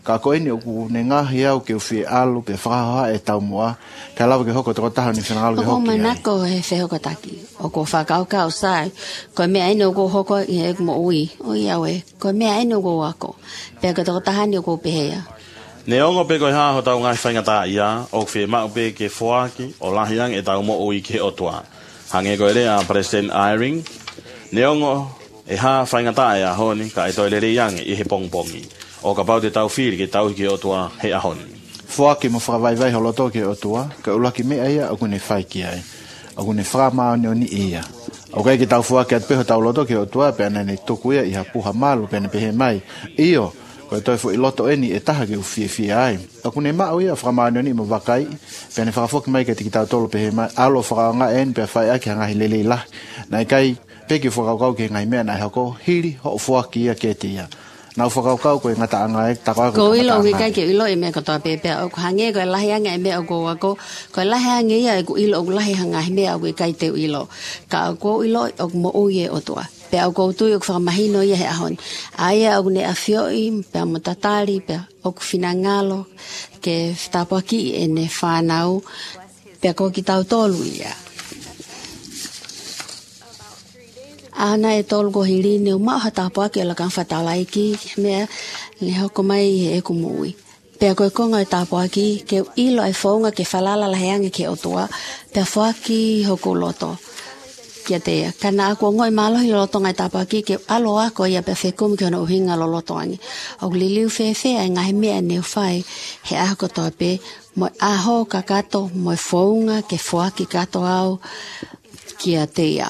[SPEAKER 2] ka ko eni o ku ne ngahi au ke fi alu ke whakaha e tau moa ka lawa ke hoko toko taha ni whenangalo ke
[SPEAKER 3] Hoko
[SPEAKER 2] hoki
[SPEAKER 3] manako he whehoko taki. O ko whakaukau sai. Ko mea ino ko hoko i he mo ui. O iawe. Ko mea ino ko wako. Pea ko toko tahani o ko pehea.
[SPEAKER 4] Ne ongo pe koe haho tau ngai whaingata ia, o whi mau pe ke whoaki, o lahiang e tau mo ui ke otua. Hange koe rea President Eyring, ne ongo e ha whaingata ia honi, ka e toi le reiange i he pongpongi. O ka pau te tau whiri ke tau ke otua he ahoni.
[SPEAKER 2] Whoaki mo whakawaiwai holoto ke otua, ka ulaki mea ia o kune whaiki ai. O kune whakamao ni oni ia. O kai ke tau whoaki at peho tau loto ke otua, pe anane tuku ia i ha puha malu, pe ane pehe mai. Iyo, ko toi fu iloto eni e taha ke ufie ai. O kune mao ia whakamao ni mo wakai, pe ane whakafoki mai ke tiki tau tolo pehe mai, alo whakanga en pe whai aki hangahi lele lah. Na kai peki whakakau ke ngai mea na hako hiri ho whoaki ia ke te ia. Nau whakaukau koe ngata anga e tako ako.
[SPEAKER 3] Ko ilo ki kai ke ilo e mea katoa pepe. O ko hange koe lahi anga e mea o ko wako. Koe lahi anga ia e ko ilo o lahi hanga e mea o koe kai te ilo. Ka o ko ilo o mo uie o tua. Pe o ko tui o ko whakamahino ia he ahon. Aia o ne afioi, pe a motatari, pe o ko finangalo ke tapaki e ne whanau. Pe ko ki tau tolu ia. Ana e tolu ko hiri ne umau hatapoa ke la kan fatalai ki mea le hoko mai e kumui. Pea koe konga e tapoa ki ke ilo e whaunga ke whalala la heange ke otua pea whaaki hoko loto. Kia tea, kana ako ngoi malohi loto ngai tapoa ki ke alo ako ia pea whekumi ke ona uhinga lo loto angi. O liliu whewhea e ngahe mea ne whai he ako toa pe mo aho ka kato mo whaunga ke whaaki kato au kia tea.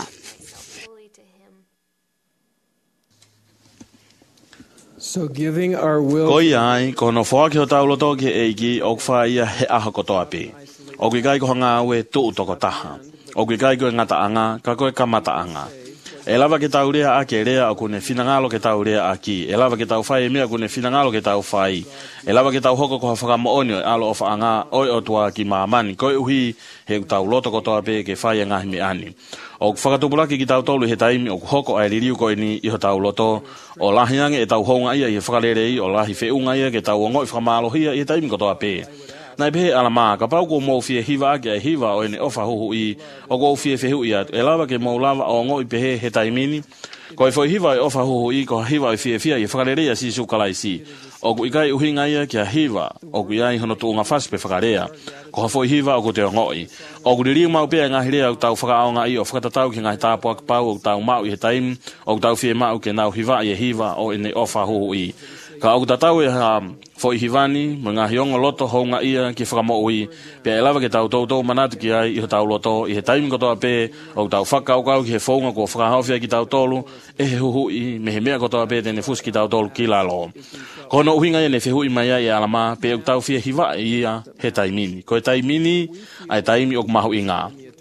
[SPEAKER 1] So giving our will.
[SPEAKER 4] Koi ai, kono whoaki ho tau loto ke eiki, o kwha ia he aha kotoa pe. O kui kai ko hanga aue tuu toko taha. O kui kai ko ngata anga, ka koe kamata anga. E lava ke tau rea a ke rea o kune finangalo ke tau rea a ki. E lava ke tau whai e mea kune finangalo ke tau whai. E lava ke tau hoko ko hawhaka moonio e alo o whaanga oi o tua ki maamani. Koe uhi he tau loto kotoa pe ke whai e ngahi me ani. O whakatupulaki ki tau tolu he taimi o hoko ai ririu koe ni i ho tau loto. O lahiange e tau honga ia i he whakarerei o lahi whiunga ia ke tau o ngoi whamalohia i he taimi kotoa pe. Nai pehe ala maa, ka pau ko mou fie hiva ake ai hiva o ene ofa huhu i o ko fie fehu i atu. E lava ke mou lava o ngoi pehe he taimini. Ko e foi hiva e ofa huhu i ko hiva e fie fia i whakarerea si sukalai si. O ku ikai uhinga ia ki a hiva, o ku iai hono tuunga faspe whakarea. Ko ha foi hiva o ku te o ngoi. O ku ririu mau pea ngahi rea o tau whakaonga i o whakatatau ki ngahi tāpua ki pau o tau mau i he taimi, o tau fie mau ke nau hiva i e hiva o ene ofa huhu i. Ka au tatau e ha foi hivani, mo ngā hiongo loto hounga ia ki whakamo ui, pia e lava ke tau tautou manatu ki ai i ho tau loto, i he taimi kotoa pē, o tau whakaukau ki he whaunga ko whakahawhia ki tau tolu, e he huhui, me he mea kotoa pē tene fuski tau tolu ki lalo. Kono uhinga ia ne whehui mai ai e alama, pē o tau whia hiva ia he taimini. Ko e taimini, ai taimi o kumahu i ngā.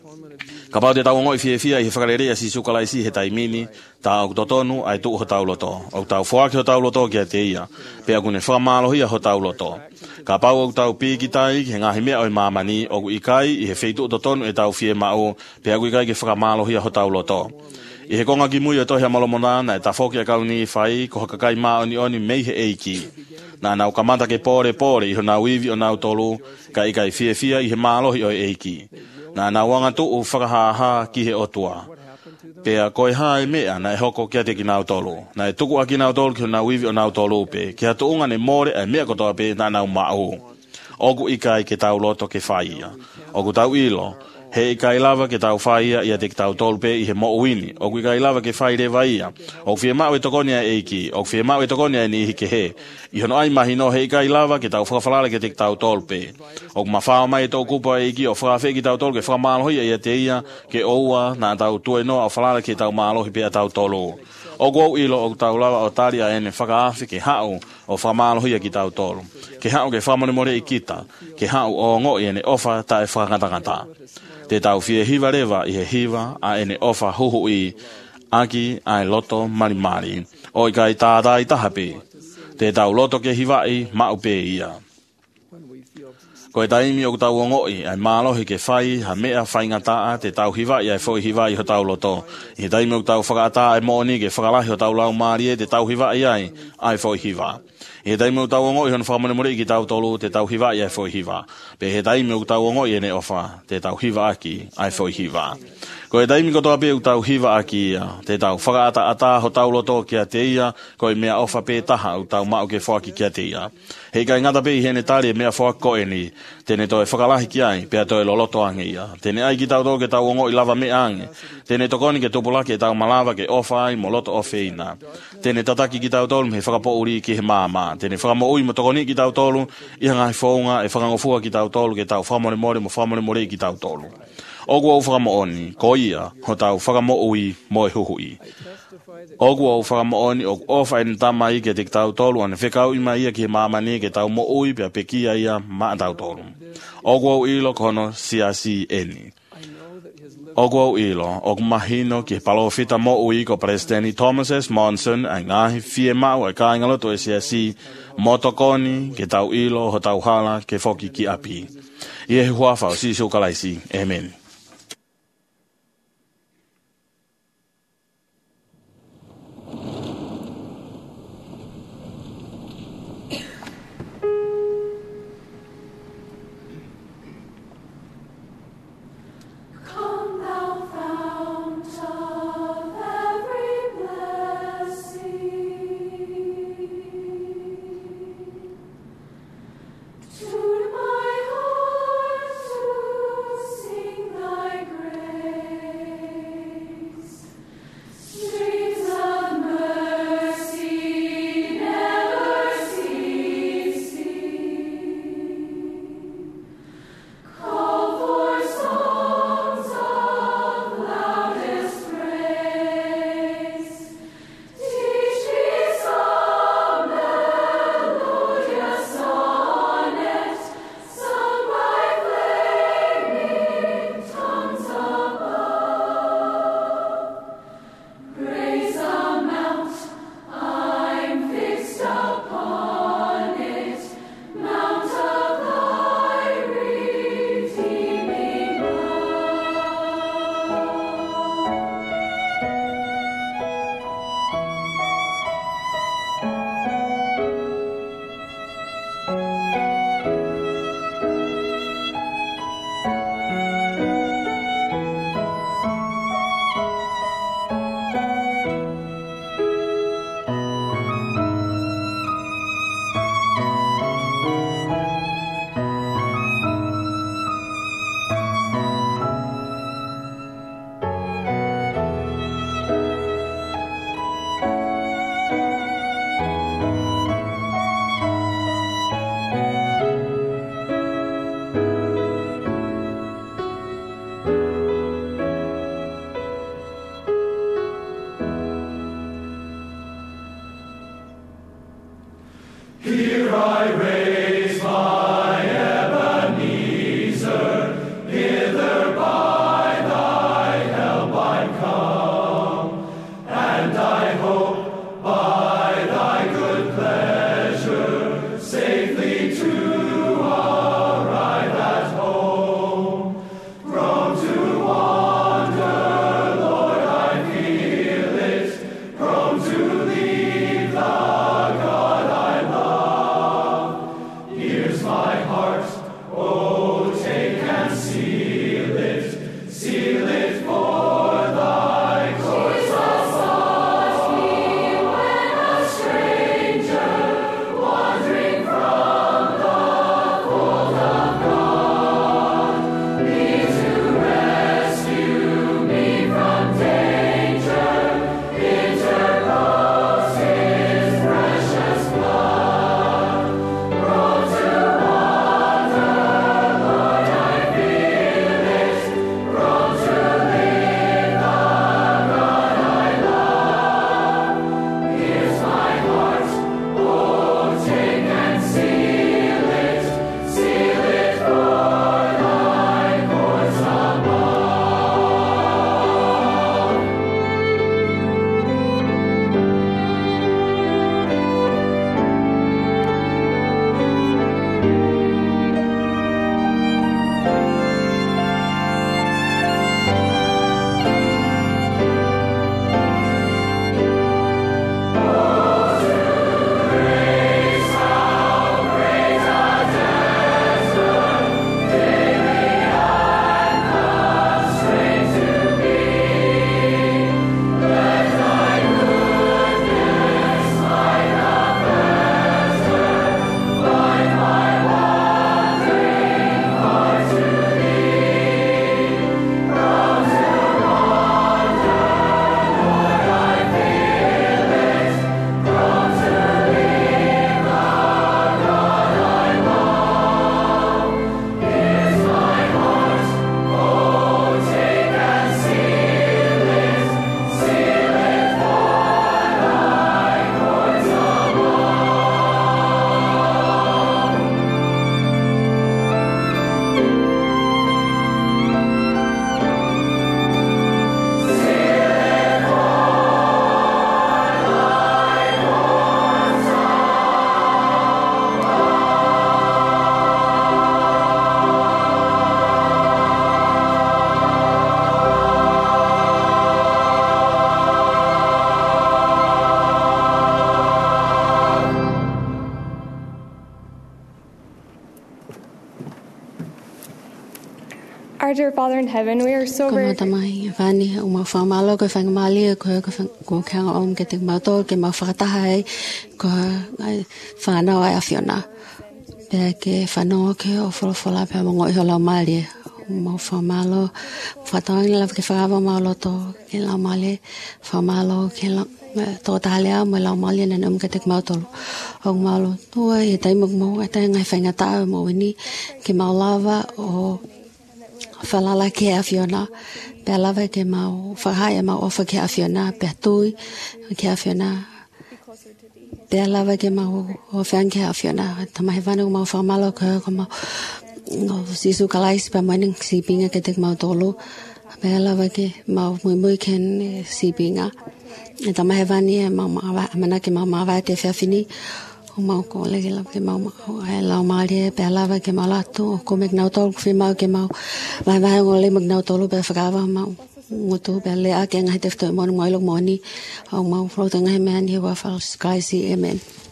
[SPEAKER 4] Ka pau te tau ngoi fia i he whakarerea si sukalai si he taimini, ta au totonu ai tu ho tau loto. Au tau whaaki ho tau loto ki a te ia. Pea kune whamalohia ho tau loto. Ka pau au tau pīkitai ki he ngahi mea oi mamani, o ikai i he wheitu totonu e tau fie mau, pea ku ikai ki whamalohia ho tau loto. I he konga ki mui o tohia malomonana e ta whoki a kauni i whai, ko hakakai maa oni mei he eiki. Nā nau kamata ke pore i ho nau iwi o nau tolu, ka ikai fia i he malohi o eiki. Nā nā wanga tu u whakahaha ki he otua. Pea koe hae mea na e hoko kia te ki nau tolu. Na e tuku a ki nau tolu ki nau iwi o nau tolu pe. Ki hatu unga ne more e mea kotoa pe nā nau mau. Ogu ikai ke tau loto ke whaia. Ogu tau ilo. He ikai lava ke tau whaia ia te ki tau tolu pe i he mo uini. Ogu ikai lava ke whai re waia. Ogu whia mau e tokonia eiki. Ogu whia mau e tokonia ni hi ke he. I hono ai mahi no he ikai lava ke tau whakawhalala ke te ki tau tolu pe. Ogu mawhao mai e tau kupa eiki o whakawhe ki tau tolu ke whakamalohi ia te ia ke oua nā tau tue no au whalala ke tau malohi pe a tau tolu. Ogu au ilo o tau lava o tari a ene whakaafi ke hau o whakamalohi ki tau tolu. Ke hau ke whamonemore i kita. Ke hau o ngoi ene ofa ta e whakangata. Te tau fie hiva rewa i he hiva a ene ofa huhu i aki ai loto marimari. O i kai tātai tahape. Te tau loto ke hiva i mau pe ia. Ko e taimi o tau ngoi ai malohi ke whai ha mea whaingataa te tau hiva i ai foi hiva i ho tau loto. I he taimi o tau whakata ai mooni ke whakalahi o tau lau marie te tau hiva i ai foi hiva. He taimi o tau ongo i hon whamone more i ki tau tolu te tau hiva i ai fo hiva. Pe he taimi o tau ongo i ene ofa te tau hiva aki ai fo hiva. Ko e taimi ko toa pe u tau hiva aki ia, te tau whakaata ata ho tau loto kia te ia, ko i mea ofa pe taha u tau mao ke whaki kia te ia. Hei kai ngata pe i hene tali e mea whaka ko e ni, tene toi whakalahi ki ai, pea toi loloto ange ia. Tene ai ki tau tau ke tau ongo i lava me ange, tene tokoni ke tupulaki e tau malava ke ofa ai mo loto o feina. Tene tataki ki tau tolu me whakapo uri ki he māma, tene whakamo ui mo tokoni ki tau tolu, iha ngai whaunga e whakangofua ki tau tolu ke tau whamore more mo whamore more ki tau tolu. Ogu au whakamooni, ko ia, ho tau whakamoui mo e huhui. Ogu au whakamooni, ogu ofa e ntama i ke te tau tolu, ane whekau ima ia ki he mamani ke tau moui pia pekia ia maa tau tolu. Ogu au ilo kono siasi eni. Ogu au ilo, ogu mahino ki he palofita moui ko Presidenti Thomas S. Monson, ai ngahi fie mau e kaingaloto e siasi motokoni ke tau ilo ho tau hala ke foki ki api. Ie huafa o si sukalaisi. Amen.
[SPEAKER 5] Tune my heart to sing Our dear Father in heaven, we are so very
[SPEAKER 3] Mai vani uma famalo ko fang mali ko kang om ke tik mato ke ma fatahai ko fana wa afiona pe ke fano ke o fola pe mo hola mali uma famalo fatang la ke fava malo to ke la mali famalo ke la totalia mo la mali na om ke tik mato o malo to e tai mo tai ngai fanga ta mo ni ke malava o falala ke afiona pe lava ke mau fahaya mau ofa ke afiona pe tui ke afiona pe lava ke mau ofa ke afiona tamai vanu mau famalo ko mau no sisu kalais pe maning sipinga ke tek mau tolo pe lava ke mau muy ken sipinga tamai vani mau mana ke mau va te fini mau ko le la ke mau la mali pe lava ke mau lato ko mek nau tol fi mau ke mau va ngole mek nau tolo pe fagava mau ngoto pe le a ke ngai te fto mon ngoi lo moni au mau flo tanga men he wa fal sky si amen